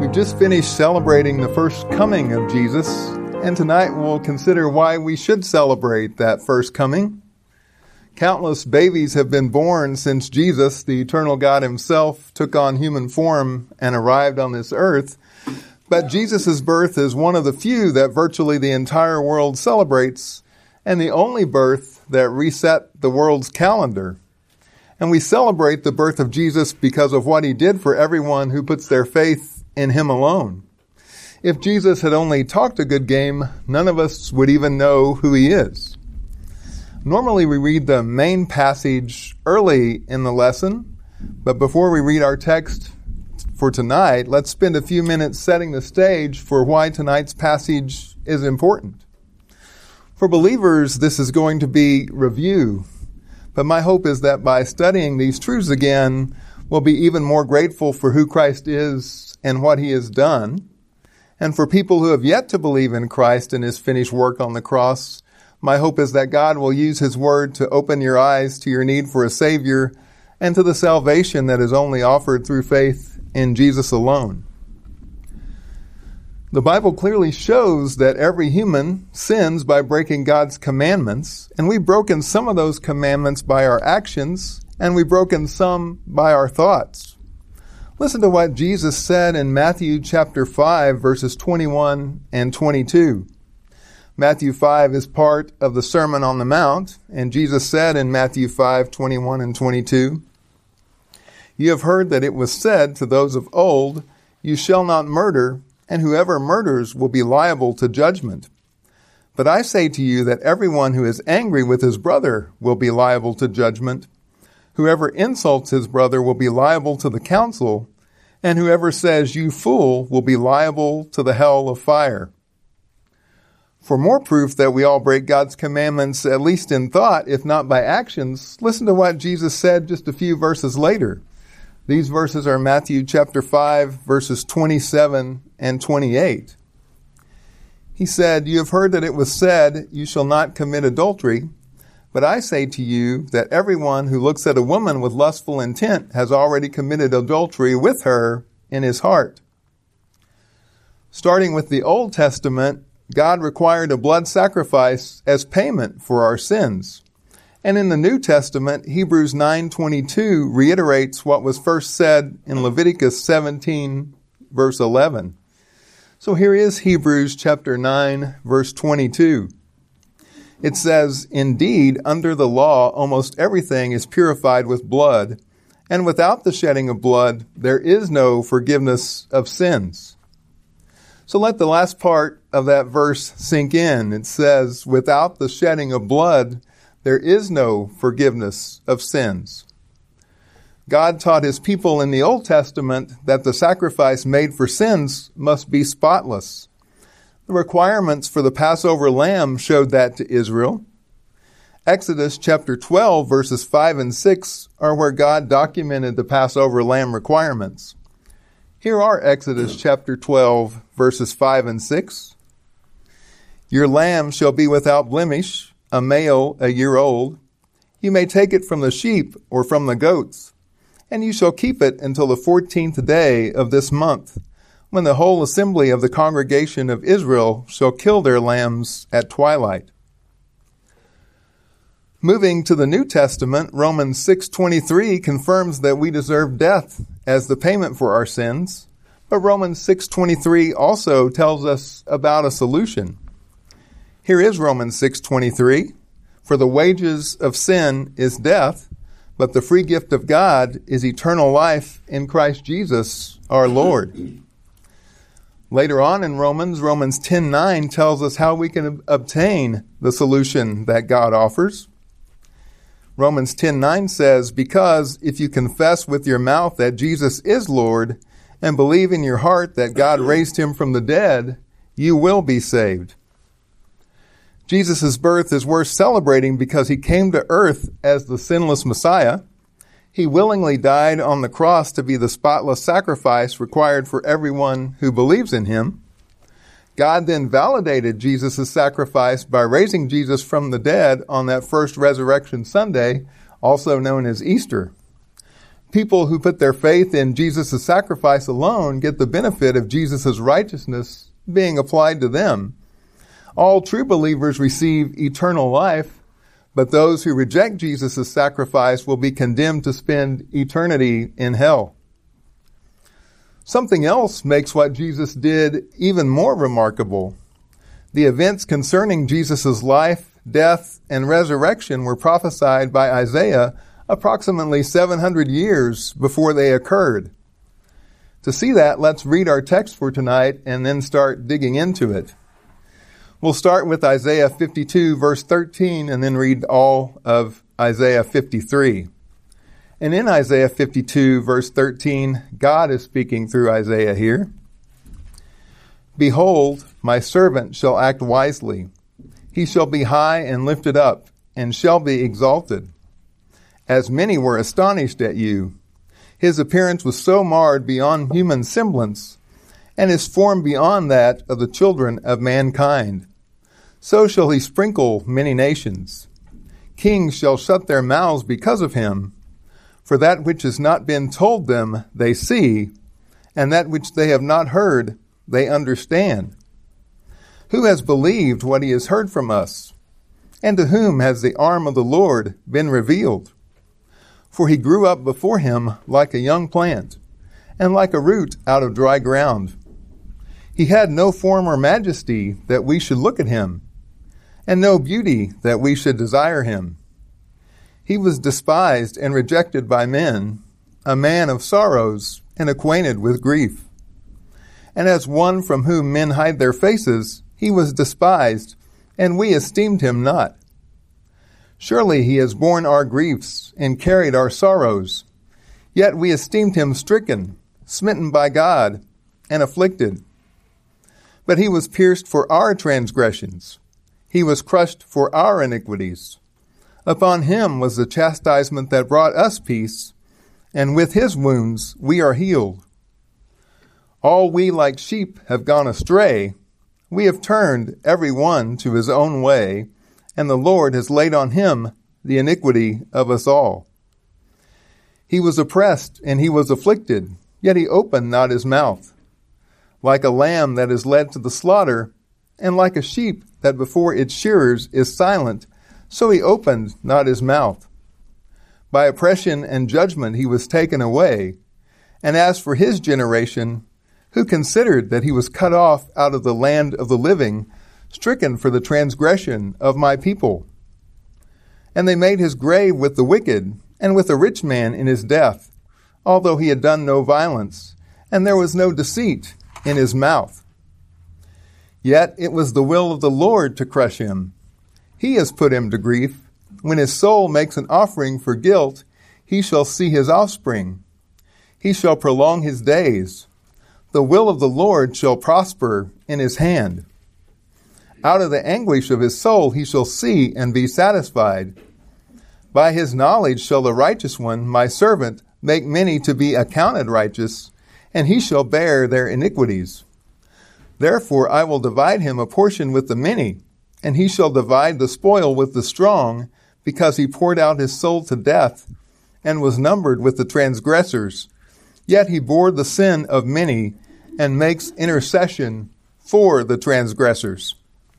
We've just finished celebrating the first coming of Jesus, and tonight we'll consider why we should celebrate that first coming. Countless babies have been born since Jesus, the eternal God himself, took on human form and arrived on this earth. But Jesus' birth is one of the few that virtually the entire world celebrates, and the only birth that reset the world's calendar. And we celebrate the birth of Jesus because of what he did for everyone who puts their faith in him alone. If Jesus had only talked a good game, none of us would even know who he is. Normally we read the main passage early in the lesson, but before we read our text for tonight, let's spend a few minutes setting the stage for why tonight's passage is important. For believers, this is going to be review, but my hope is that by studying these truths again, we'll be even more grateful for who Christ is and what he has done. And for people who have yet to believe in Christ and his finished work on the cross, my hope is that God will use his word to open your eyes to your need for a Savior and to the salvation that is only offered through faith in Jesus alone. The Bible clearly shows that every human sins by breaking God's commandments, and we've broken some of those commandments by our actions, and we've broken some by our thoughts. Listen to what Jesus said in Matthew chapter 5, verses 21 and 22. Matthew 5 is part of the Sermon on the Mount, and Jesus said in Matthew 5, 21 and 22, "You have heard that it was said to those of old, 'You shall not murder,' and whoever murders will be liable to judgment. But I say to you that everyone who is angry with his brother will be liable to judgment. Whoever insults his brother will be liable to the council, and whoever says, 'You fool,' will be liable to the hell of fire." For more proof that we all break God's commandments, at least in thought, if not by actions, listen to what Jesus said just a few verses later. These verses are Matthew chapter 5, verses 27 and 28. He said, "You have heard that it was said, 'You shall not commit adultery.' But I say to you that everyone who looks at a woman with lustful intent has already committed adultery with her in his heart." Starting with the Old Testament, God required a blood sacrifice as payment for our sins. And in the New Testament, Hebrews 9:22 reiterates what was first said in Leviticus 17, verse 11. So here is Hebrews chapter 9, verse 22. It says, "Indeed, under the law, almost everything is purified with blood, and without the shedding of blood, there is no forgiveness of sins." So let the last part of that verse sink in. It says, "Without the shedding of blood, there is no forgiveness of sins." God taught his people in the Old Testament that the sacrifice made for sins must be spotless. The requirements for the Passover lamb showed that to Israel. Exodus chapter 12, verses 5 and 6 are where God documented the Passover lamb requirements. Here are Exodus chapter 12, verses 5 and 6. "Your lamb shall be without blemish, a male a year old. You may take it from the sheep or from the goats, and you shall keep it until the 14th day of this month, when the whole assembly of the congregation of Israel shall kill their lambs at twilight." Moving to the New Testament, Romans 6:23 confirms that we deserve death as the payment for our sins, but Romans 6:23 also tells us about a solution. Here is Romans 6:23, "For the wages of sin is death, but the free gift of God is eternal life in Christ Jesus our Lord." Later on in Romans 10:9 tells us how we can obtain the solution that God offers. Romans 10:9 says, "Because if you confess with your mouth that Jesus is Lord and believe in your heart that God raised him from the dead, you will be saved." Jesus' birth is worth celebrating because he came to earth as the sinless Messiah. He willingly died on the cross to be the spotless sacrifice required for everyone who believes in him. God then validated Jesus' sacrifice by raising Jesus from the dead on that first Resurrection Sunday, also known as Easter. People who put their faith in Jesus' sacrifice alone get the benefit of Jesus' righteousness being applied to them. All true believers receive eternal life, but those who reject Jesus' sacrifice will be condemned to spend eternity in hell. Something else makes what Jesus did even more remarkable. The events concerning Jesus' life, death, and resurrection were prophesied by Isaiah approximately 700 years before they occurred. To see that, let's read our text for tonight and then start digging into it. We'll start with Isaiah 52, verse 13, and then read all of Isaiah 53. And in Isaiah 52, verse 13, God is speaking through Isaiah here. Behold, my servant shall act wisely. He shall be high and lifted up, and shall be exalted. As many were astonished at you, his appearance was so marred beyond human semblance, and his form beyond that of the children of mankind. So shall he sprinkle many nations. Kings shall shut their mouths because of him, for that which has not been told them they see, and that which they have not heard they understand. Who has believed what he has heard from us? And to whom has the arm of the Lord been revealed? For he grew up before him like a young plant, and like a root out of dry ground. He had no form or majesty that we should look at him, and no beauty that we should desire him. He was despised and rejected by men, a man of sorrows and acquainted with grief. And as one from whom men hide their faces, he was despised, and we esteemed him not. Surely he has borne our griefs and carried our sorrows. Yet we esteemed him stricken, smitten by God, and afflicted. But he was pierced for our transgressions. He was crushed for our iniquities. Upon him was the chastisement that brought us peace, and with his wounds we are healed. All we like sheep have gone astray. We have turned every one to his own way, and the Lord has laid on him the iniquity of us all. He was oppressed and he was afflicted, yet he opened not his mouth. Like a lamb that is led to the slaughter, and like a sheep that before its shearers is silent, so he opened not his mouth. By oppression and judgment he was taken away. And as for his generation, who considered that he was cut off out of the land of the living, stricken for the transgression of my people. And they made his grave with the wicked, and with a rich man in his death, although he had done no violence, and there was no deceit in his mouth. Yet it was the will of the Lord to crush him. He has put him to grief. When his soul makes an offering for guilt, he shall see his offspring. He shall prolong his days. The will of the Lord shall prosper in his hand. Out of the anguish of his soul he shall see and be satisfied. By his knowledge shall the righteous one, my servant, make many to be accounted righteous, and he shall bear their iniquities. Therefore I will divide him a portion with the many, and he shall divide the spoil with the strong, because he poured out his soul to death, and was numbered with the transgressors. Yet he bore the sin of many, and makes intercession for the transgressors.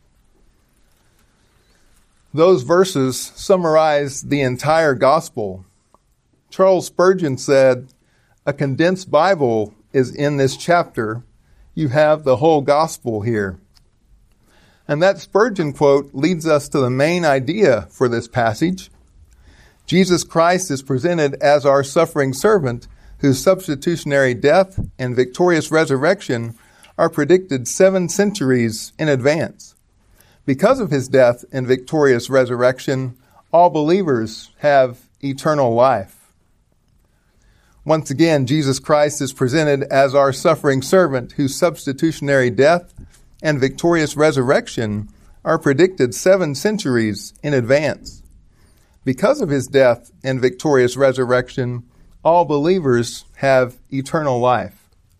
Those verses summarize the entire gospel. Charles Spurgeon said, "A condensed Bible is in this chapter. You have the whole gospel here." And that Spurgeon quote leads us to the main idea for this passage. Jesus Christ is presented as our suffering servant, whose substitutionary death and victorious resurrection are predicted 7 centuries in advance. Because of his death and victorious resurrection, all believers have eternal life. Once again, Jesus Christ is presented as our suffering servant, whose substitutionary death and victorious resurrection are predicted 7 centuries in advance. Because of his death and victorious resurrection, all believers have eternal life.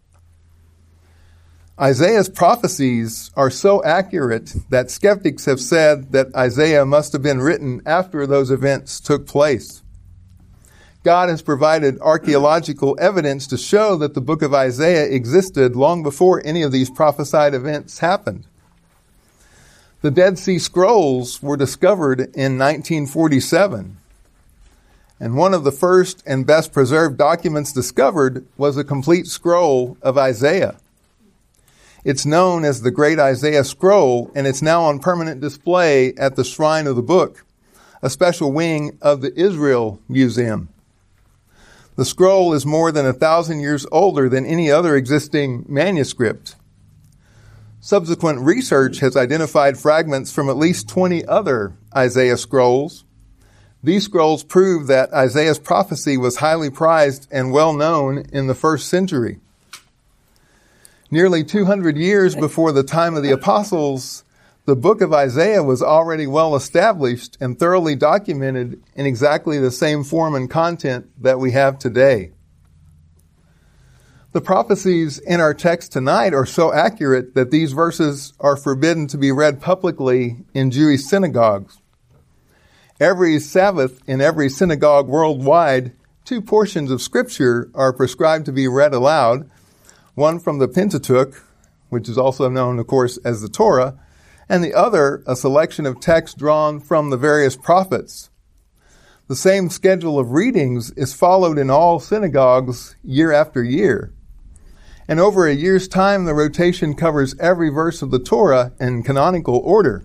Isaiah's prophecies are so accurate that skeptics have said that Isaiah must have been written after those events took place. God has provided archaeological evidence to show that the book of Isaiah existed long before any of these prophesied events happened. The Dead Sea Scrolls were discovered in 1947, and one of the first and best preserved documents discovered was a complete scroll of Isaiah. It's known as the Great Isaiah Scroll, and it's now on permanent display at the Shrine of the Book, a special wing of the Israel Museum. The scroll is more than 1,000 years older than any other existing manuscript. Subsequent research has identified fragments from at least 20 other Isaiah scrolls. These scrolls prove that Isaiah's prophecy was highly prized and well known in the first century. Nearly 200 years before the time of the apostles, the book of Isaiah was already well established and thoroughly documented in exactly the same form and content that we have today. The prophecies in our text tonight are so accurate that these verses are forbidden to be read publicly in Jewish synagogues. Every Sabbath in every synagogue worldwide, 2 portions of Scripture are prescribed to be read aloud, one from the Pentateuch, which is also known, of course, as the Torah, and the other a selection of texts drawn from the various prophets. The same schedule of readings is followed in all synagogues year after year. And over a year's time, the rotation covers every verse of the Torah in canonical order.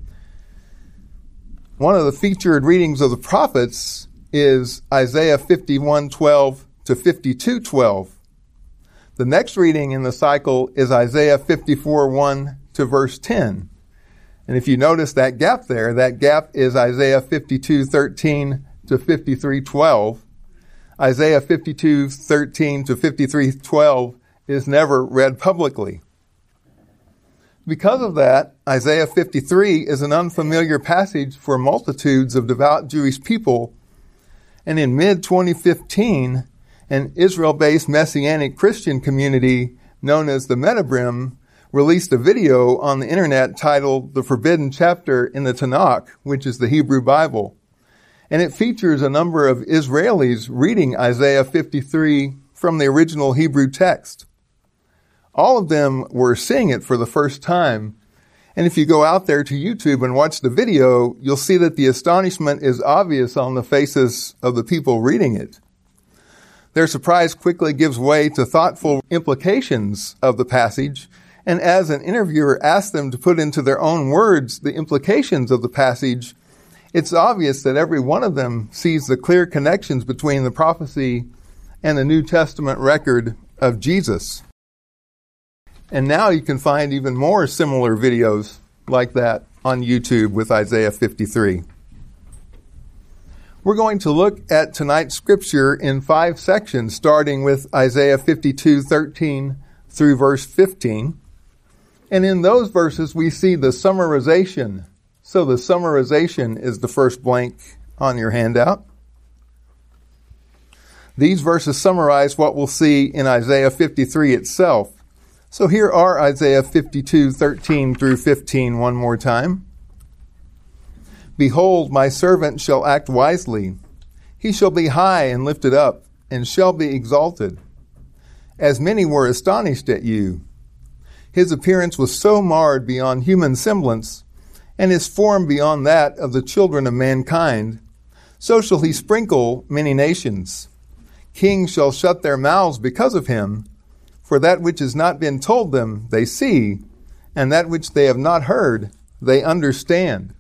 One of the featured readings of the prophets is Isaiah 51:12 to 52:12. The next reading in the cycle is Isaiah 54:1 to verse 10. And if you notice that gap there, that gap is Isaiah 52:13 to 53:12. Isaiah 52:13 to 53:12 is never read publicly. Because of that, Isaiah 53 is an unfamiliar passage for multitudes of devout Jewish people. And in mid-2015, an Israel-based Messianic Christian community known as the Medabrim released a video on the internet titled The Forbidden Chapter in the Tanakh, which is the Hebrew Bible. And it features a number of Israelis reading Isaiah 53 from the original Hebrew text. All of them were seeing it for the first time. And if you go out there to YouTube and watch the video, you'll see that the astonishment is obvious on the faces of the people reading it. Their surprise quickly gives way to thoughtful implications of the passage, and as an interviewer asked them to put into their own words the implications of the passage, it's obvious that every one of them sees the clear connections between the prophecy and the New Testament record of Jesus. And now you can find even more similar videos like that on YouTube with Isaiah 53. We're going to look at tonight's scripture in 5 sections, starting with Isaiah 52:13 through verse 15. And in those verses, we see the summarization. So the summarization is the first blank on your handout. These verses summarize what we'll see in Isaiah 53 itself. So here are Isaiah 52:13 through 15 one more time. Behold, my servant shall act wisely. He shall be high and lifted up, and shall be exalted. As many were astonished at you. His appearance was so marred beyond human semblance, and his form beyond that of the children of mankind. So shall he sprinkle many nations. Kings shall shut their mouths because of him, for that which has not been told them they see, and that which they have not heard they understand.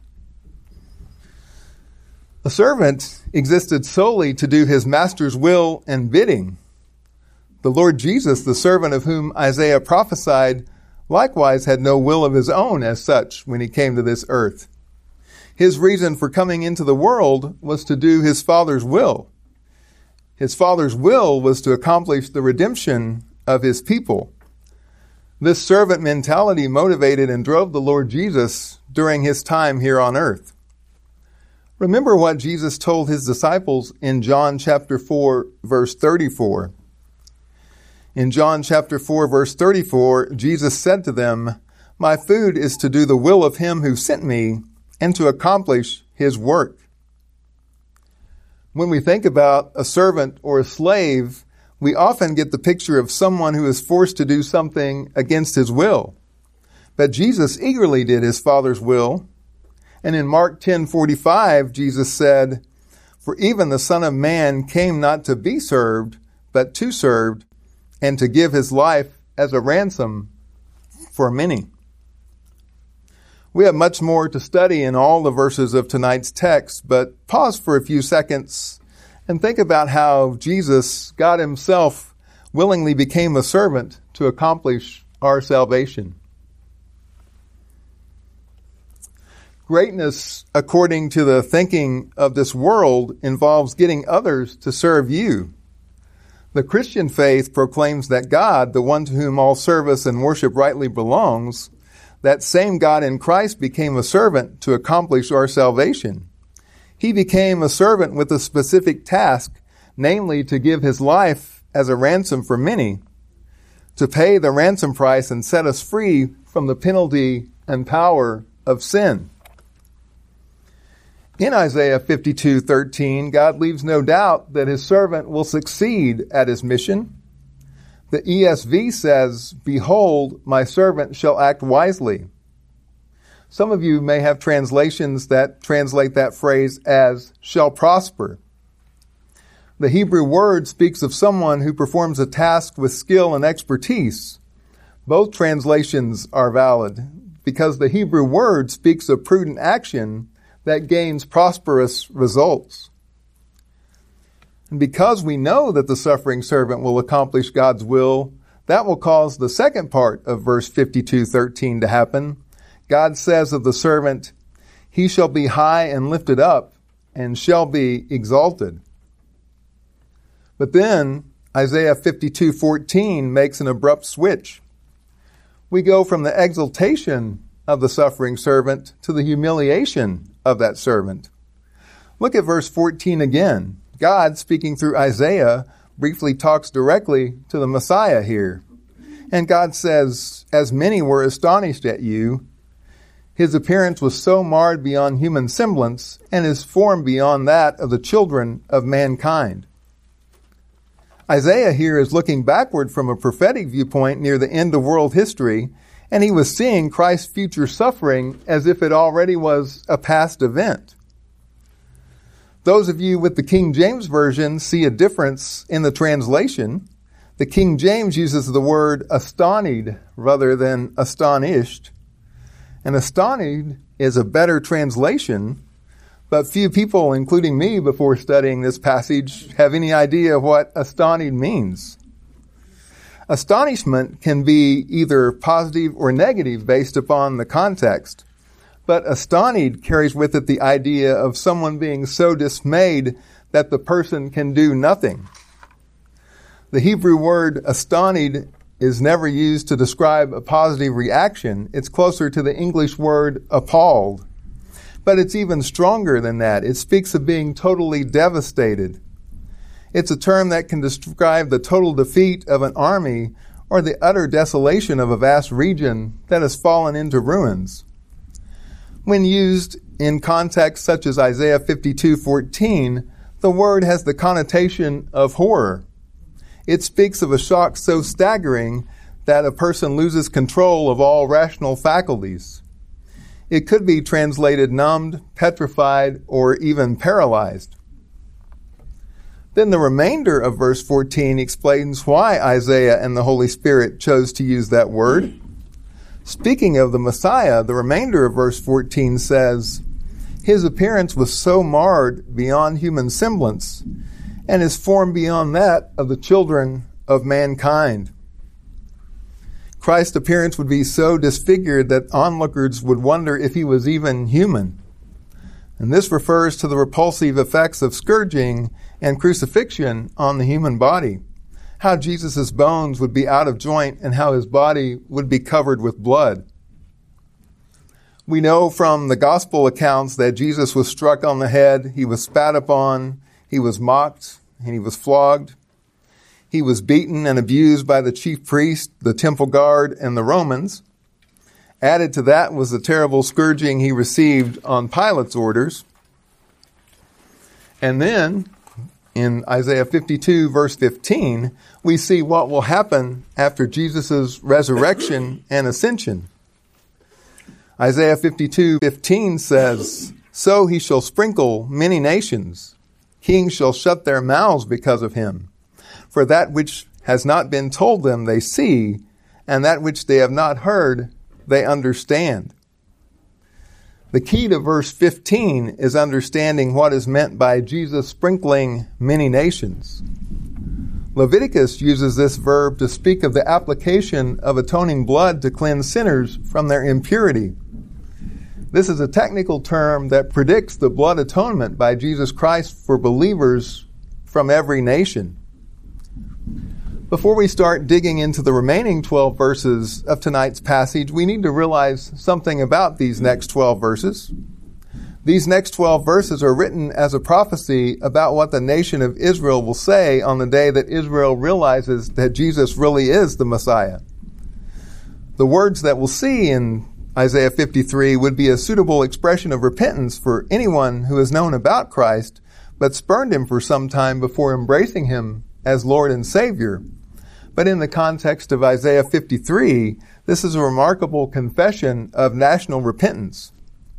A servant existed solely to do his master's will and bidding. The Lord Jesus, the servant of whom Isaiah prophesied, likewise had no will of his own as such when he came to this earth. His reason for coming into the world was to do his Father's will. His Father's will was to accomplish the redemption of his people. This servant mentality motivated and drove the Lord Jesus during his time here on earth. Remember what Jesus told his disciples in John chapter 4, verse 34. In John chapter 4, verse 34, Jesus said to them, "My food is to do the will of him who sent me and to accomplish his work." When we think about a servant or a slave, we often get the picture of someone who is forced to do something against his will. But Jesus eagerly did his Father's will. And in Mark 10:45, Jesus said, "For even the Son of Man came not to be served, but to serve, and to give his life as a ransom for many." We have much more to study in all the verses of tonight's text, but pause for a few seconds and think about how Jesus, God himself, willingly became a servant to accomplish our salvation. Greatness, according to the thinking of this world, involves getting others to serve you. The Christian faith proclaims that God, the one to whom all service and worship rightly belongs, that same God in Christ became a servant to accomplish our salvation. He became a servant with a specific task, namely to give his life as a ransom for many, to pay the ransom price and set us free from the penalty and power of sin. In Isaiah 52:13, God leaves no doubt that his servant will succeed at his mission. The ESV says, "Behold, my servant shall act wisely." Some of you may have translations that translate that phrase as "shall prosper." The Hebrew word speaks of someone who performs a task with skill and expertise. Both translations are valid because the Hebrew word speaks of prudent action that gains prosperous results. And because we know that the suffering servant will accomplish God's will, that will cause the second part of verse 52:13 to happen. God says of the servant, "He shall be high and lifted up, and shall be exalted." But then Isaiah 52:14 makes an abrupt switch. We go from the exaltation of the suffering servant to the humiliation of that servant. Look at verse 14 again. God, speaking through Isaiah, briefly talks directly to the Messiah here. And God says, "As many were astonished at you, his appearance was so marred beyond human semblance, and his form beyond that of the children of mankind." Isaiah here is looking backward from a prophetic viewpoint near the end of world history, and he was seeing Christ's future suffering as if it already was a past event. Those of you with the King James Version see a difference in the translation. The King James uses the word astonished rather than astonished. And astonished is a better translation, but few people, including me before studying this passage, have any idea what astonished means. Astonishment can be either positive or negative based upon the context, but astonished carries with it the idea of someone being so dismayed that the person can do nothing. The Hebrew word astonished is never used to describe a positive reaction. It's closer to the English word appalled. But it's even stronger than that. It speaks of being totally devastated. It's a term that can describe the total defeat of an army or the utter desolation of a vast region that has fallen into ruins. When used in contexts such as Isaiah 52:14, the word has the connotation of horror. It speaks of a shock so staggering that a person loses control of all rational faculties. It could be translated numbed, petrified, or even paralyzed. Then the remainder of verse 14 explains why Isaiah and the Holy Spirit chose to use that word. Speaking of the Messiah, the remainder of verse 14 says, "His appearance was so marred beyond human semblance, and his form beyond that of the children of mankind." Christ's appearance would be so disfigured that onlookers would wonder if he was even human. And this refers to the repulsive effects of scourging and crucifixion on the human body, how Jesus' bones would be out of joint and how his body would be covered with blood. We know from the gospel accounts that Jesus was struck on the head, he was spat upon, he was mocked, and he was flogged. He was beaten and abused by the chief priest, the temple guard, and the Romans. Added to that was the terrible scourging he received on Pilate's orders. And then In Isaiah 52, verse 15, we see what will happen after Jesus' resurrection and ascension. Isaiah 52:15 says, "So he shall sprinkle many nations. Kings shall shut their mouths because of him. For that which has not been told them they see, and that which they have not heard they understand." The key to verse 15 is understanding what is meant by Jesus sprinkling many nations. Leviticus uses this verb to speak of the application of atoning blood to cleanse sinners from their impurity. This is a technical term that predicts the blood atonement by Jesus Christ for believers from every nation. Before we start digging into the remaining 12 verses of tonight's passage, we need to realize something about these next 12 verses. These next 12 verses are written as a prophecy about what the nation of Israel will say on the day that Israel realizes that Jesus really is the Messiah. The words that we'll see in Isaiah 53 would be a suitable expression of repentance for anyone who has known about Christ, but spurned him for some time before embracing him as Lord and Savior. But in the context of Isaiah 53, this is a remarkable confession of national repentance.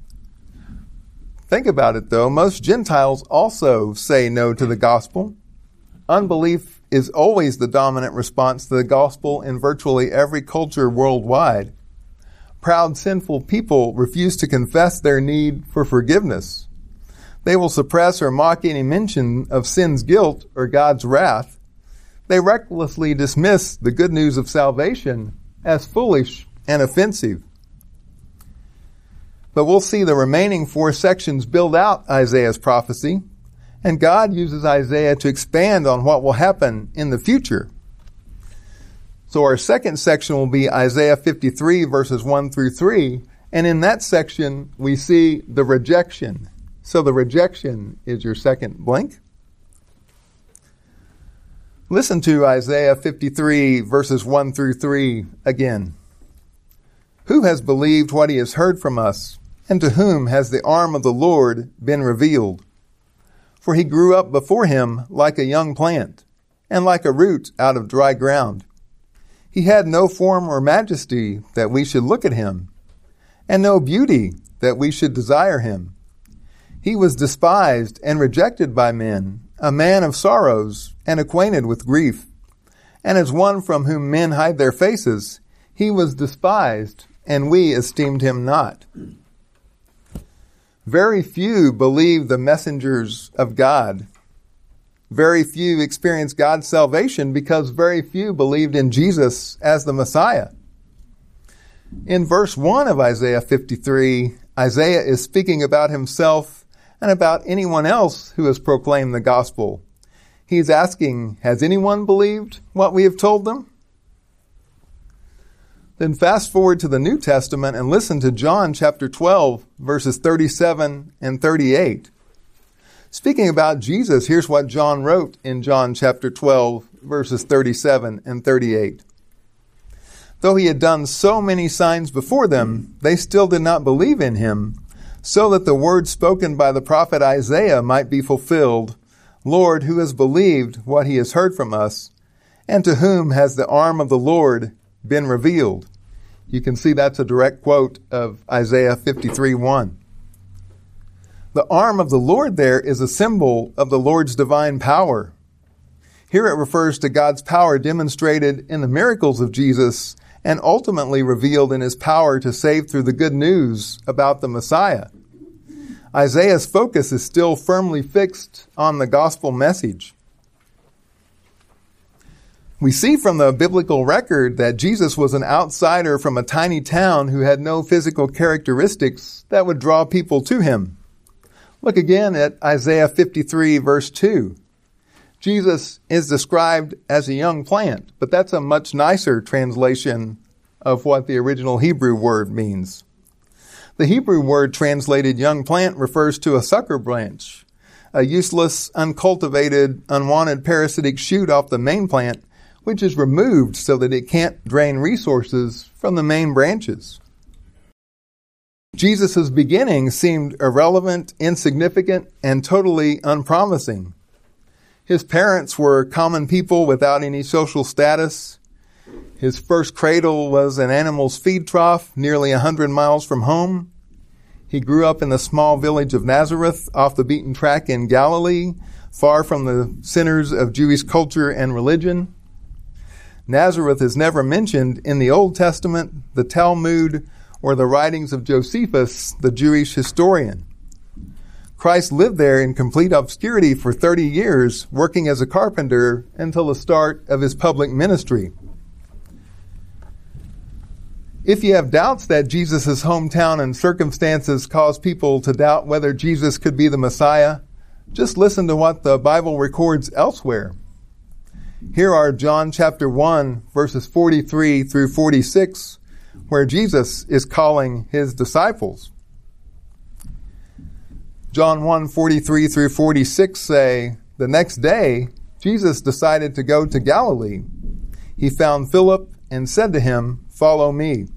Think about it though, most Gentiles also say no to the gospel. Unbelief is always the dominant response to the gospel in virtually every culture worldwide. Proud, sinful people refuse to confess their need for forgiveness. They will suppress or mock any mention of sin's guilt or God's wrath. They recklessly dismiss the good news of salvation as foolish and offensive. But we'll see the remaining 4 sections build out Isaiah's prophecy, and God uses Isaiah to expand on what will happen in the future. So our second section will be Isaiah 53 verses 1 through 3, and in that section we see the rejection. So the rejection is your second blank. Listen to Isaiah 53 verses 1 through 3 again. "Who has believed what he has heard from us, and to whom has the arm of the Lord been revealed? For he grew up before him like a young plant, and like a root out of dry ground. He had no form or majesty that we should look at him, and no beauty that we should desire him. He was despised and rejected by men, a man of sorrows and acquainted with grief. And as one from whom men hide their faces, he was despised, and we esteemed him not." Very few believe the messengers of God. Very few experienced God's salvation because very few believed in Jesus as the Messiah. In verse 1 of Isaiah 53, Isaiah is speaking about himself and about anyone else who has proclaimed the gospel. He's asking, has anyone believed what we have told them? Then fast forward to the New Testament and listen to John chapter 12, verses 37 and 38. Speaking about Jesus, here's what John wrote in John chapter 12, verses 37 and 38. "Though he had done so many signs before them, they still did not believe in him, so that the word spoken by the prophet Isaiah might be fulfilled. Lord, who has believed what he has heard from us? And to whom has the arm of the Lord been revealed?" You can see that's a direct quote of Isaiah 53:1. The arm of the Lord there is a symbol of the Lord's divine power. Here it refers to God's power demonstrated in the miracles of Jesus and ultimately revealed in his power to save through the good news about the Messiah. Isaiah's focus is still firmly fixed on the gospel message. We see from the biblical record that Jesus was an outsider from a tiny town who had no physical characteristics that would draw people to him. Look again at Isaiah 53 verse 2. Jesus is described as a young plant, but that's a much nicer translation of what the original Hebrew word means. The Hebrew word translated young plant refers to a sucker branch, a useless, uncultivated, unwanted parasitic shoot off the main plant, which is removed so that it can't drain resources from the main branches. Jesus' beginning seemed irrelevant, insignificant, and totally unpromising. His parents were common people without any social status. His first cradle was an animal's feed trough nearly 100 miles from home. He grew up in the small village of Nazareth off the beaten track in Galilee, far from the centers of Jewish culture and religion. Nazareth is never mentioned in the Old Testament, the Talmud, or the writings of Josephus, the Jewish historian. Christ lived there in complete obscurity for 30 years, working as a carpenter until the start of his public ministry. If you have doubts that Jesus' hometown and circumstances cause people to doubt whether Jesus could be the Messiah, just listen to what the Bible records elsewhere. Here are John chapter 1, verses 43 through 46, where Jesus is calling his disciples. John 1, 43 through 46 say, "The next day, Jesus decided to go to Galilee. He found Philip and said to him, 'Follow me.'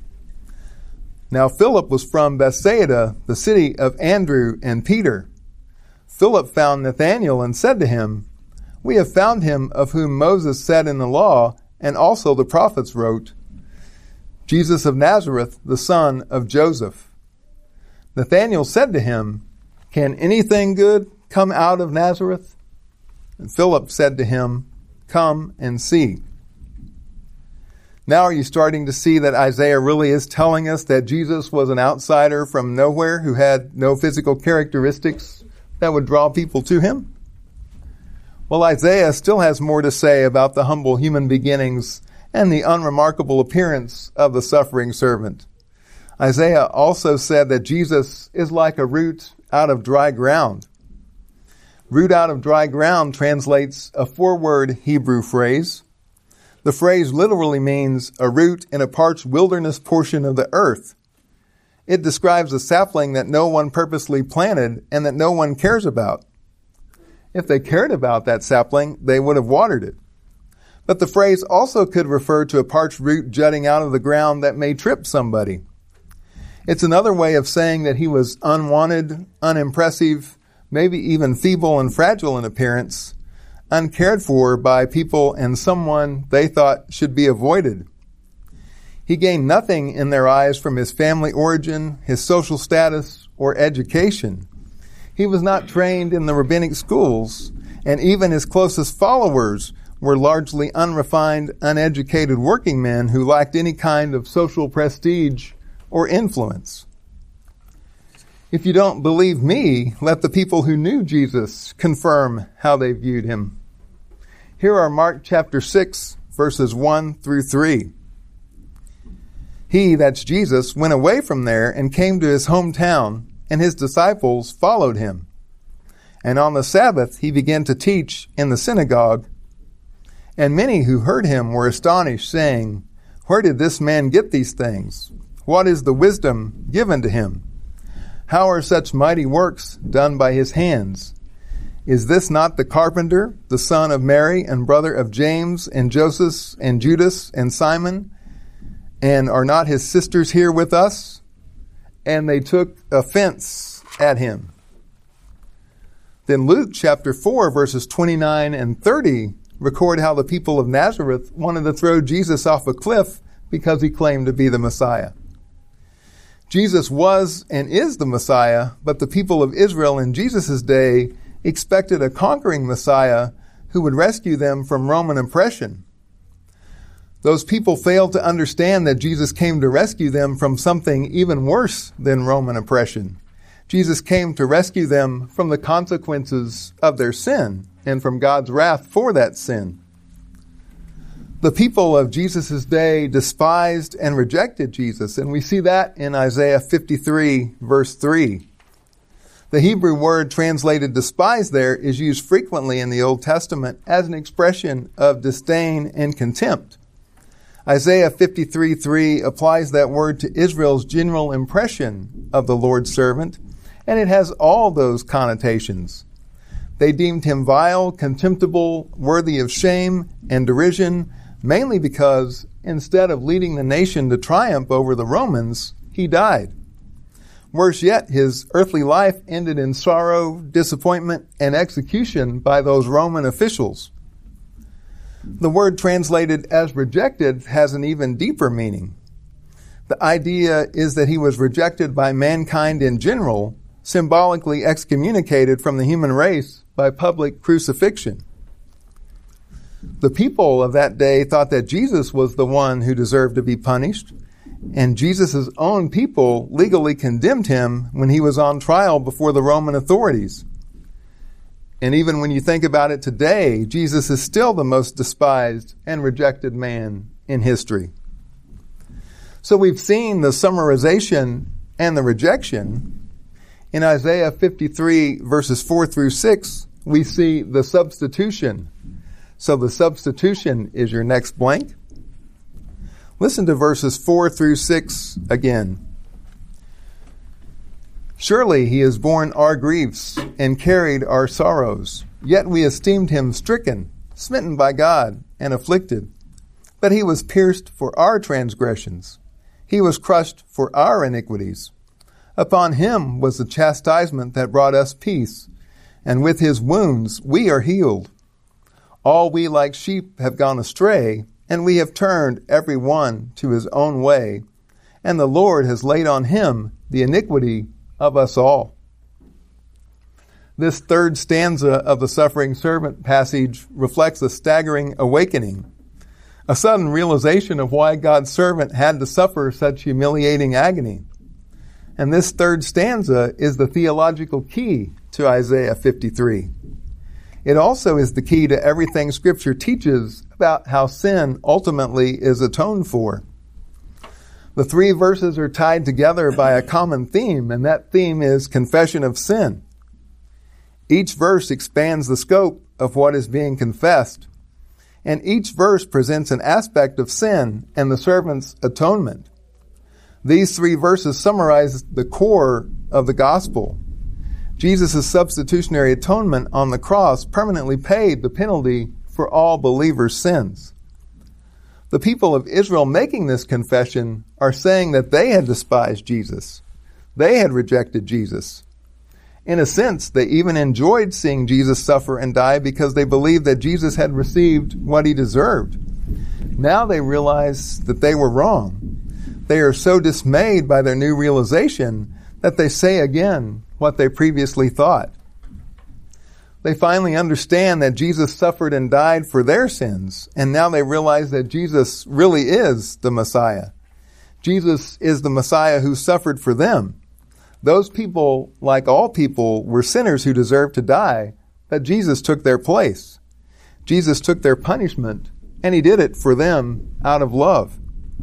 Now Philip was from Bethsaida, the city of Andrew and Peter. Philip found Nathanael and said to him, 'We have found him of whom Moses said in the law, and also the prophets wrote, Jesus of Nazareth, the son of Joseph.' Nathanael said to him, 'Can anything good come out of Nazareth?' And Philip said to him, 'Come and see.'" Now are you starting to see that Isaiah really is telling us that Jesus was an outsider from nowhere who had no physical characteristics that would draw people to him? Well, Isaiah still has more to say about the humble human beginnings and the unremarkable appearance of the suffering servant. Isaiah also said that Jesus is like a root out of dry ground. Root out of dry ground translates a four-word Hebrew phrase. The phrase literally means a root in a parched wilderness portion of the earth. It describes a sapling that no one purposely planted and that no one cares about. If they cared about that sapling, they would have watered it. But the phrase also could refer to a parched root jutting out of the ground that may trip somebody. It's another way of saying that he was unwanted, unimpressive, maybe even feeble and fragile in appearance, uncared for by people and someone they thought should be avoided. He gained nothing in their eyes from his family origin, his social status, or education. He was not trained in the rabbinic schools, and even his closest followers were largely unrefined, uneducated working men who lacked any kind of social prestige or influence. If you don't believe me, let the people who knew Jesus confirm how they viewed him. Here are Mark chapter 6, verses 1 through 3. "He," that's Jesus, "went away from there and came to his hometown, and his disciples followed him. And on the Sabbath he began to teach in the synagogue. And many who heard him were astonished, saying, 'Where did this man get these things? What is the wisdom given to him? How are such mighty works done by his hands? Is this not the carpenter, the son of Mary and brother of James and Joseph and Judas and Simon? And are not his sisters here with us?' And they took offense at him." Then Luke chapter 4, verses 29 and 30 record how the people of Nazareth wanted to throw Jesus off a cliff because he claimed to be the Messiah. Jesus was and is the Messiah, but the people of Israel in Jesus' day expected a conquering Messiah who would rescue them from Roman oppression. Those people failed to understand that Jesus came to rescue them from something even worse than Roman oppression. Jesus came to rescue them from the consequences of their sin and from God's wrath for that sin. The people of Jesus' day despised and rejected Jesus, and we see that in Isaiah 53, verse 3. The Hebrew word translated despise there is used frequently in the Old Testament as an expression of disdain and contempt. Isaiah 53:3 applies that word to Israel's general impression of the Lord's servant, and it has all those connotations. They deemed him vile, contemptible, worthy of shame and derision, mainly because instead of leading the nation to triumph over the Romans, he died. Worse yet, his earthly life ended in sorrow, disappointment, and execution by those Roman officials. The word translated as rejected has an even deeper meaning. The idea is that he was rejected by mankind in general, symbolically excommunicated from the human race by public crucifixion. The people of that day thought that Jesus was the one who deserved to be punished, and Jesus' own people legally condemned him when he was on trial before the Roman authorities. And even when you think about it today, Jesus is still the most despised and rejected man in history. So we've seen the summarization and the rejection. In Isaiah 53, verses 4 through 6, we see the substitution. So the substitution is your next blank. Listen to verses 4 through 6 again. Surely he has borne our griefs and carried our sorrows. Yet we esteemed him stricken, smitten by God, and afflicted. But he was pierced for our transgressions. He was crushed for our iniquities. Upon him was the chastisement that brought us peace, and with his wounds we are healed. All we like sheep have gone astray, and we have turned every one to his own way, and the Lord has laid on him the iniquity of us all. This third stanza of the suffering servant passage reflects a staggering awakening, a sudden realization of why God's servant had to suffer such humiliating agony. And this third stanza is the theological key to Isaiah 53. It also is the key to everything Scripture teaches about how sin ultimately is atoned for. The three verses are tied together by a common theme, and that theme is confession of sin. Each verse expands the scope of what is being confessed, and each verse presents an aspect of sin and the servant's atonement. These three verses summarize the core of the gospel. Jesus' substitutionary atonement on the cross permanently paid the penalty for all believers' sins. The people of Israel making this confession are saying that they had despised Jesus. They had rejected Jesus. In a sense, they even enjoyed seeing Jesus suffer and die because they believed that Jesus had received what he deserved. Now they realize that they were wrong. They are so dismayed by their new realization that they say again what they previously thought. They finally understand that Jesus suffered and died for their sins, and now they realize that Jesus really is the Messiah. Jesus is the Messiah who suffered for them. Those people, like all people, were sinners who deserved to die, but Jesus took their place. Jesus took their punishment, and he did it for them out of love.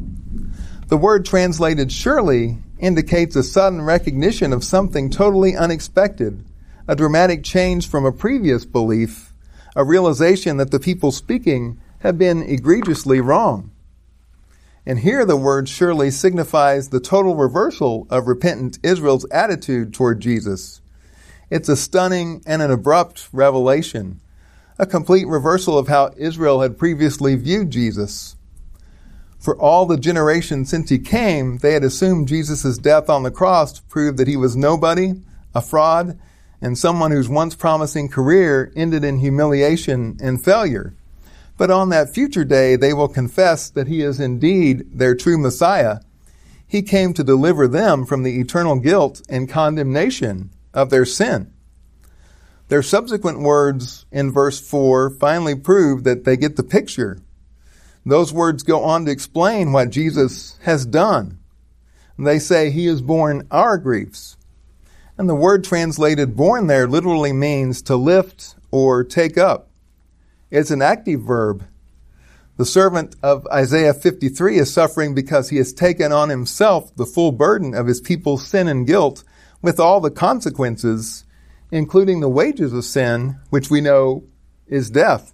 The word translated surely indicates a sudden recognition of something totally unexpected, a dramatic change from a previous belief, a realization that the people speaking have been egregiously wrong. And here the word surely signifies the total reversal of repentant Israel's attitude toward Jesus. It's a stunning and an abrupt revelation, a complete reversal of how Israel had previously viewed Jesus. For all the generations since he came, they had assumed Jesus' death on the cross to prove that he was nobody, a fraud, and someone whose once promising career ended in humiliation and failure. But on that future day, they will confess that he is indeed their true Messiah. He came to deliver them from the eternal guilt and condemnation of their sin. Their subsequent words in verse 4 finally prove that they get the picture. Those words go on to explain what Jesus has done. They say he has borne our griefs. And the word translated borne there literally means to lift or take up. It's an active verb. The servant of Isaiah 53 is suffering because he has taken on himself the full burden of his people's sin and guilt with all the consequences, including the wages of sin, which we know is death.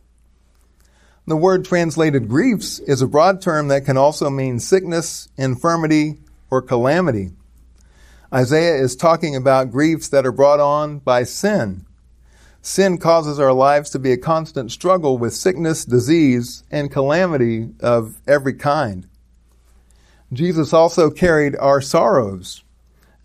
The word translated griefs is a broad term that can also mean sickness, infirmity, or calamity. Isaiah is talking about griefs that are brought on by sin. Sin causes our lives to be a constant struggle with sickness, disease, and calamity of every kind. Jesus also carried our sorrows.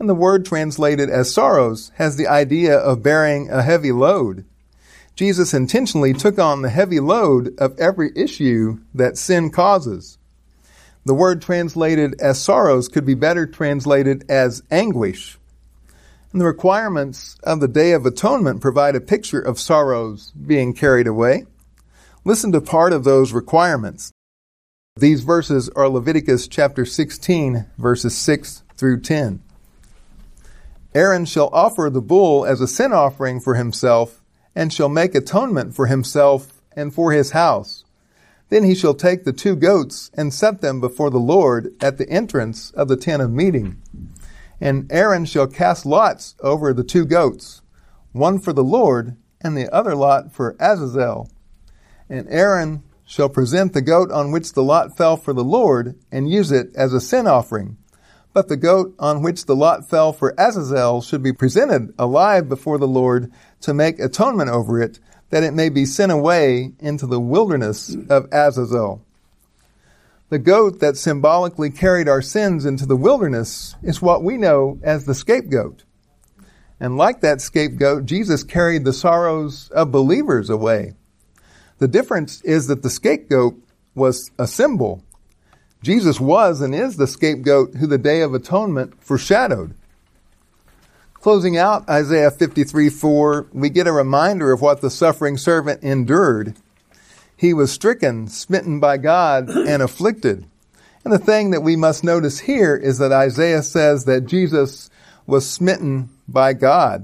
And the word translated as sorrows has the idea of bearing a heavy load. Jesus intentionally took on the heavy load of every issue that sin causes. The word translated as sorrows could be better translated as anguish. And the requirements of the Day of Atonement provide a picture of sorrows being carried away. Listen to part of those requirements. These verses are Leviticus chapter 16, verses 6 through 10. Aaron shall offer the bull as a sin offering for himself, and shall make atonement for himself and for his house. Then he shall take the 2 goats and set them before the Lord at the entrance of the tent of meeting. And Aaron shall cast lots over the 2 goats, one for the Lord, and the other lot for Azazel. And Aaron shall present the goat on which the lot fell for the Lord, and use it as a sin offering. But the goat on which the lot fell for Azazel should be presented alive before the Lord to make atonement over it, that it may be sent away into the wilderness of Azazel. The goat that symbolically carried our sins into the wilderness is what we know as the scapegoat. And like that scapegoat, Jesus carried the sorrows of believers away. The difference is that the scapegoat was a symbol. Jesus was and is the scapegoat who the Day of Atonement foreshadowed. Closing out Isaiah 53:4, we get a reminder of what the suffering servant endured. He was stricken, smitten by God, and afflicted. And the thing that we must notice here is that Isaiah says that Jesus was smitten by God.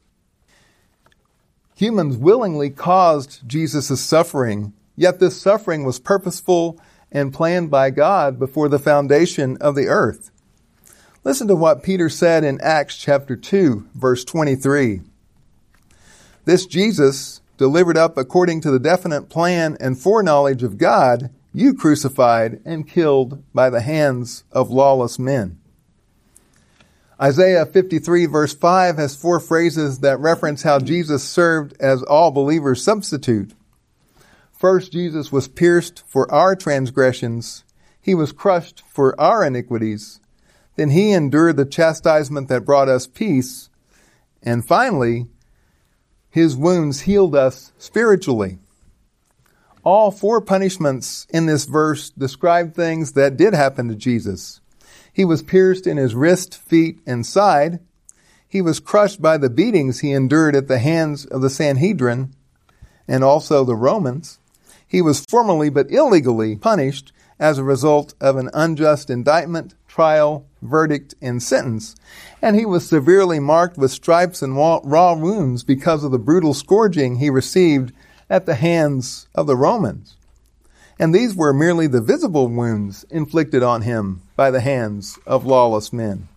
Humans willingly caused Jesus' suffering, yet this suffering was purposeful and planned by God before the foundation of the earth. Listen to what Peter said in Acts chapter 2, verse 23. This Jesus, delivered up according to the definite plan and foreknowledge of God, you crucified and killed by the hands of lawless men. Isaiah 53 verse 5 has 4 phrases that reference how Jesus served as all believers' substitute. First, Jesus was pierced for our transgressions. He was crushed for our iniquities. Then he endured the chastisement that brought us peace. And finally, his wounds healed us spiritually. All 4 punishments in this verse describe things that did happen to Jesus. He was pierced in his wrist, feet, and side. He was crushed by the beatings he endured at the hands of the Sanhedrin and also the Romans. He was formally but illegally punished as a result of an unjust indictment, trial, verdict, and sentence. And he was severely marked with stripes and raw wounds because of the brutal scourging he received at the hands of the Romans. And these were merely the visible wounds inflicted on him by the hands of lawless men.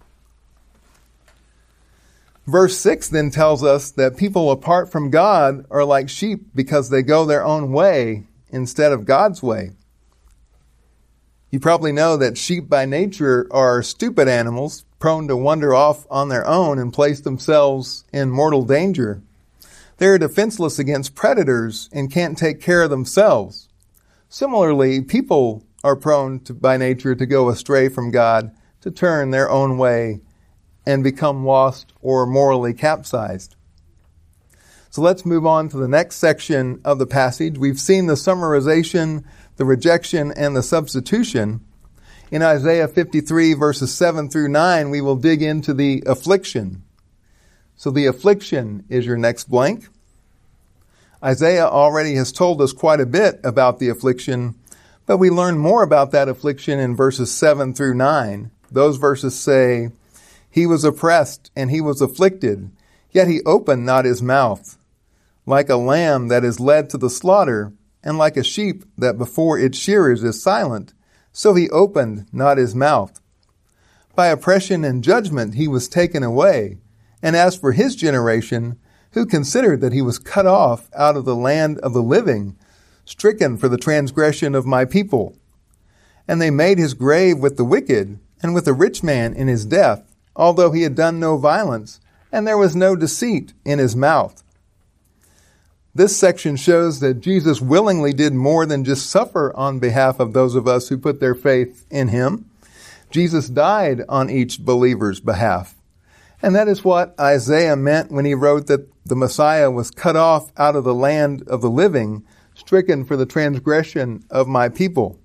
Verse 6 then tells us that people apart from God are like sheep because they go their own way instead of God's way. You probably know that sheep by nature are stupid animals, prone to wander off on their own and place themselves in mortal danger. They're defenseless against predators and can't take care of themselves. Similarly, people are prone by nature to go astray from God, to turn their own way and become lost or morally capsized. So let's move on to the next section of the passage. We've seen the summarization, the rejection, and the substitution. In Isaiah 53, verses 7 through 9, we will dig into the affliction. So the affliction is your next blank. Isaiah already has told us quite a bit about the affliction, but we learn more about that affliction in verses 7 through 9. Those verses say, "He was oppressed and he was afflicted, yet he opened not his mouth. Like a lamb that is led to the slaughter, and like a sheep that before its shearers is silent, so he opened not his mouth. By oppression and judgment he was taken away. And as for his generation, who considered that he was cut off out of the land of the living, stricken for the transgression of my people. And they made his grave with the wicked, and with a rich man in his death, although he had done no violence, and there was no deceit in his mouth." This section shows that Jesus willingly did more than just suffer on behalf of those of us who put their faith in him. Jesus died on each believer's behalf. And that is what Isaiah meant when he wrote that the Messiah was cut off out of the land of the living, stricken for the transgression of my people.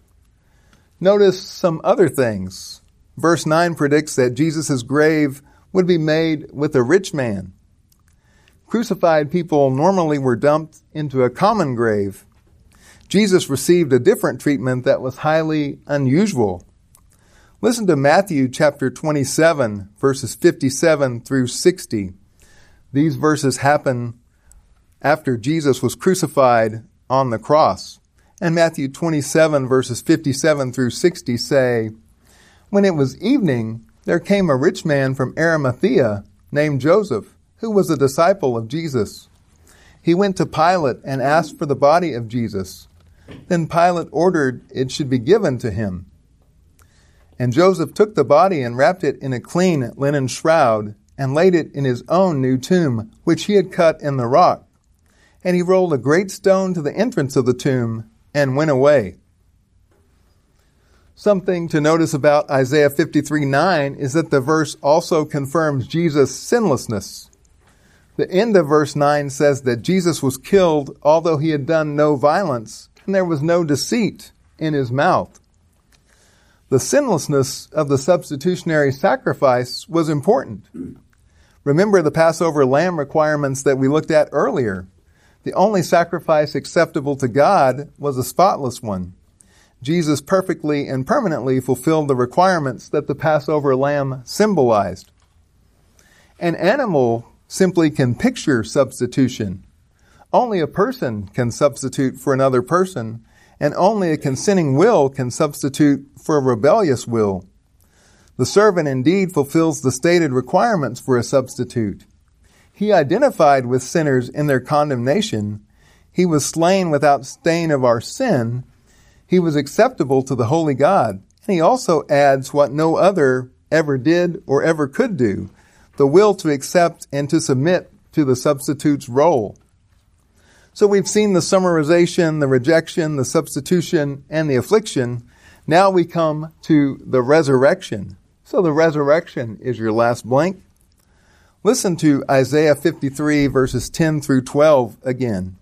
Notice some other things. Verse 9 predicts that Jesus' grave would be made with a rich man. Crucified people normally were dumped into a common grave. Jesus received a different treatment that was highly unusual. Listen to Matthew chapter 27, verses 57 through 60. These verses happen after Jesus was crucified on the cross. And Matthew 27, verses 57 through 60 say, "When it was evening, there came a rich man from Arimathea named Joseph, who was a disciple of Jesus. He went to Pilate and asked for the body of Jesus. Then Pilate ordered it should be given to him. And Joseph took the body and wrapped it in a clean linen shroud and laid it in his own new tomb, which he had cut in the rock. And he rolled a great stone to the entrance of the tomb and went away." Something to notice about Isaiah 53:9 is that the verse also confirms Jesus' sinlessness. The end of verse 9 says that Jesus was killed although he had done no violence, and there was no deceit in his mouth. The sinlessness of the substitutionary sacrifice was important. Remember the Passover lamb requirements that we looked at earlier. The only sacrifice acceptable to God was a spotless one. Jesus perfectly and permanently fulfilled the requirements that the Passover lamb symbolized. An animal simply can picture substitution. Only a person can substitute for another person, and only a consenting will can substitute for a rebellious will. The servant indeed fulfills the stated requirements for a substitute. He identified with sinners in their condemnation. He was slain without stain of our sin. He was acceptable to the holy God. And he also adds what no other ever did or ever could do, the will to accept and to submit to the substitute's role. So we've seen the summarization, the rejection, the substitution, and the affliction. Now we come to the resurrection. So the resurrection is your last blank. Listen to Isaiah 53 verses 10 through 12 again.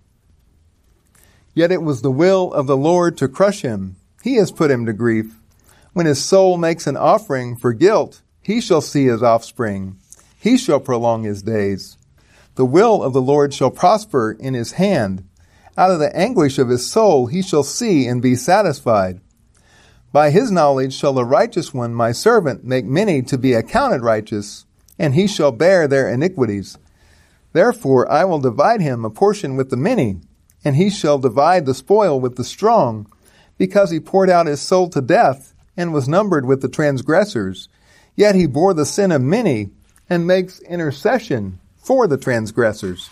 "Yet it was the will of the Lord to crush him. He has put him to grief. When his soul makes an offering for guilt, he shall see his offspring. He shall prolong his days. The will of the Lord shall prosper in his hand. Out of the anguish of his soul he shall see and be satisfied. By his knowledge shall the righteous one, my servant, make many to be accounted righteous, and he shall bear their iniquities. Therefore I will divide him a portion with the many, and he shall divide the spoil with the strong, because he poured out his soul to death and was numbered with the transgressors. Yet he bore the sin of many and makes intercession for the transgressors."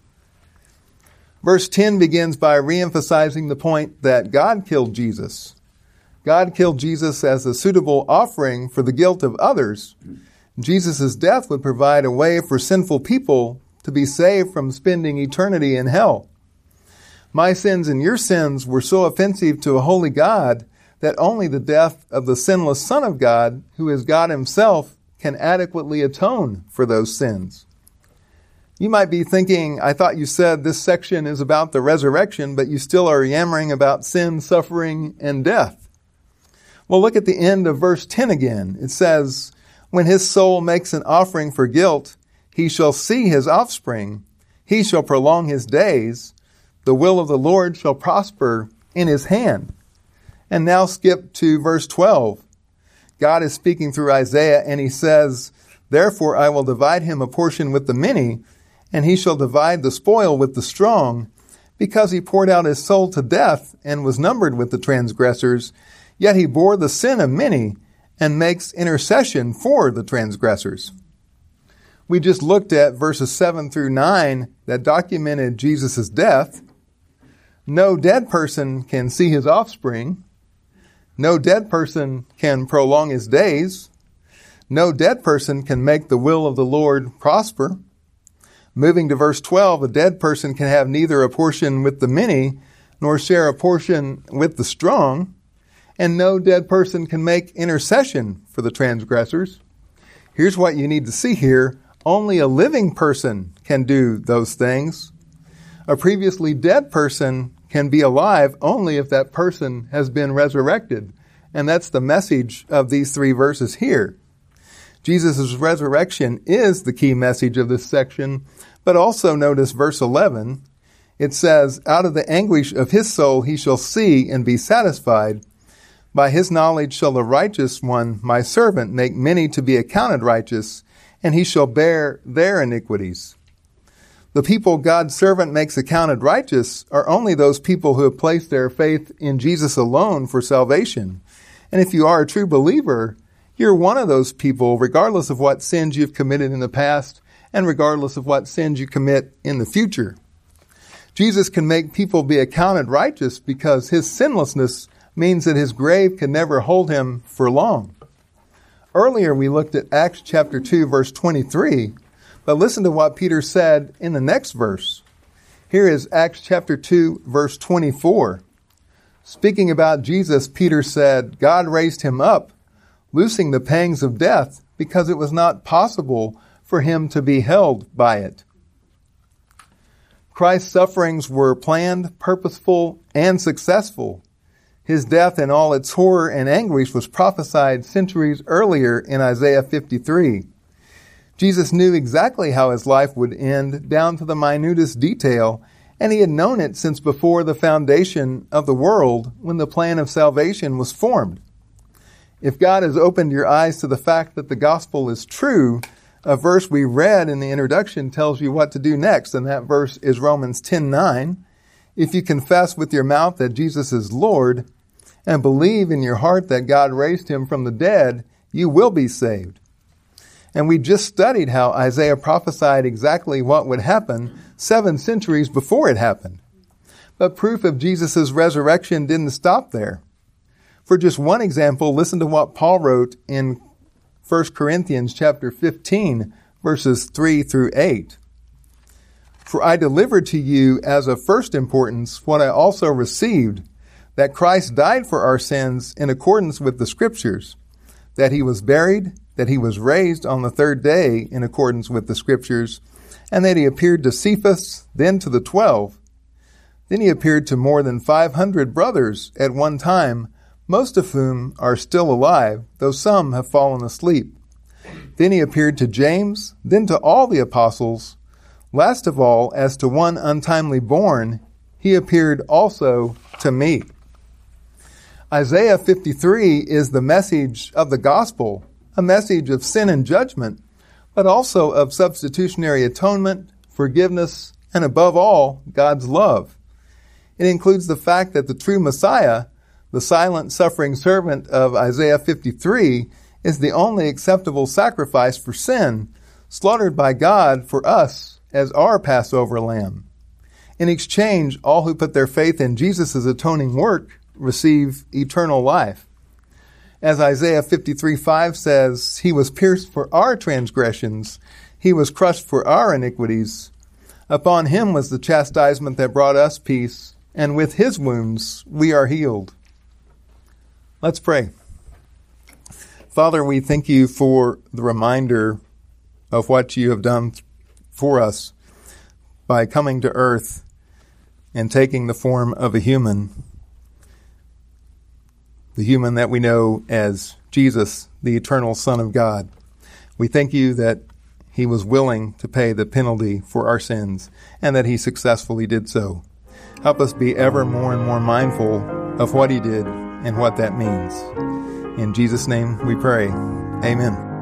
Verse 10 begins by reemphasizing the point that God killed Jesus. God killed Jesus as a suitable offering for the guilt of others. Jesus' death would provide a way for sinful people to be saved from spending eternity in hell. My sins and your sins were so offensive to a holy God that only the death of the sinless Son of God, who is God himself, can adequately atone for those sins. You might be thinking, I thought you said this section is about the resurrection, but you still are yammering about sin, suffering, and death. Well, look at the end of verse 10 again. It says, "When his soul makes an offering for guilt, he shall see his offspring. He shall prolong his days. The will of the Lord shall prosper in his hand." And now skip to verse 12. God is speaking through Isaiah, and he says, "Therefore I will divide him a portion with the many, and he shall divide the spoil with the strong, because he poured out his soul to death and was numbered with the transgressors. Yet he bore the sin of many and makes intercession for the transgressors." We just looked at verses 7 through 9 that documented Jesus' death. No dead person can see his offspring. No dead person can prolong his days. No dead person can make the will of the Lord prosper. Moving to verse 12, a dead person can have neither a portion with the many, nor share a portion with the strong. And no dead person can make intercession for the transgressors. Here's what you need to see here. Only a living person can do those things. A previously dead person can be alive only if that person has been resurrected. And that's the message of these 3 verses here. Jesus' resurrection is the key message of this section, but also notice verse 11. It says, out of the anguish of his soul he shall see and be satisfied. By his knowledge shall the righteous one, my servant, make many to be accounted righteous, and he shall bear their iniquities. The people God's servant makes accounted righteous are only those people who have placed their faith in Jesus alone for salvation. And if you are a true believer, you're one of those people, regardless of what sins you've committed in the past and regardless of what sins you commit in the future. Jesus can make people be accounted righteous because his sinlessness means that his grave can never hold him for long. Earlier we looked at Acts chapter 2, verse 23, but listen to what Peter said in the next verse. Here is Acts chapter 2, verse 24. Speaking about Jesus, Peter said, God raised him up, loosing the pangs of death, because it was not possible for him to be held by it. Christ's sufferings were planned, purposeful, and successful. His death in all its horror and anguish was prophesied centuries earlier in Isaiah 53. Jesus knew exactly how his life would end, down to the minutest detail, and he had known it since before the foundation of the world, when the plan of salvation was formed. If God has opened your eyes to the fact that the gospel is true, a verse we read in the introduction tells you what to do next, and that verse is Romans 10:9. If you confess with your mouth that Jesus is Lord and believe in your heart that God raised him from the dead, you will be saved. And we just studied how Isaiah prophesied exactly what would happen 7 centuries before it happened. But proof of Jesus' resurrection didn't stop there. For just one example, listen to what Paul wrote in 1 Corinthians chapter 15, verses 3 through 8. For I delivered to you as of first importance what I also received, that Christ died for our sins in accordance with the Scriptures, that he was buried, that he was raised on the 3rd day in accordance with the Scriptures, and that he appeared to Cephas, then to the 12. Then he appeared to more than 500 brothers at one time, most of whom are still alive, though some have fallen asleep. Then he appeared to James, then to all the apostles. Last of all, as to one untimely born, he appeared also to me. Isaiah 53 is the message of the gospel, a message of sin and judgment, but also of substitutionary atonement, forgiveness, and above all, God's love. It includes the fact that the true Messiah, the silent suffering servant of Isaiah 53, is the only acceptable sacrifice for sin, slaughtered by God for us as our Passover lamb. In exchange, all who put their faith in Jesus' atoning work receive eternal life. As Isaiah 53:5 says, he was pierced for our transgressions, he was crushed for our iniquities. Upon him was the chastisement that brought us peace, and with his wounds we are healed. Let's pray. Father, we thank you for the reminder of what you have done for us by coming to earth and taking the form of a human, the human that we know as Jesus, the eternal Son of God. We thank you that he was willing to pay the penalty for our sins and that he successfully did so. Help us be ever more and more mindful of what he did and what that means. In Jesus' name we pray. Amen.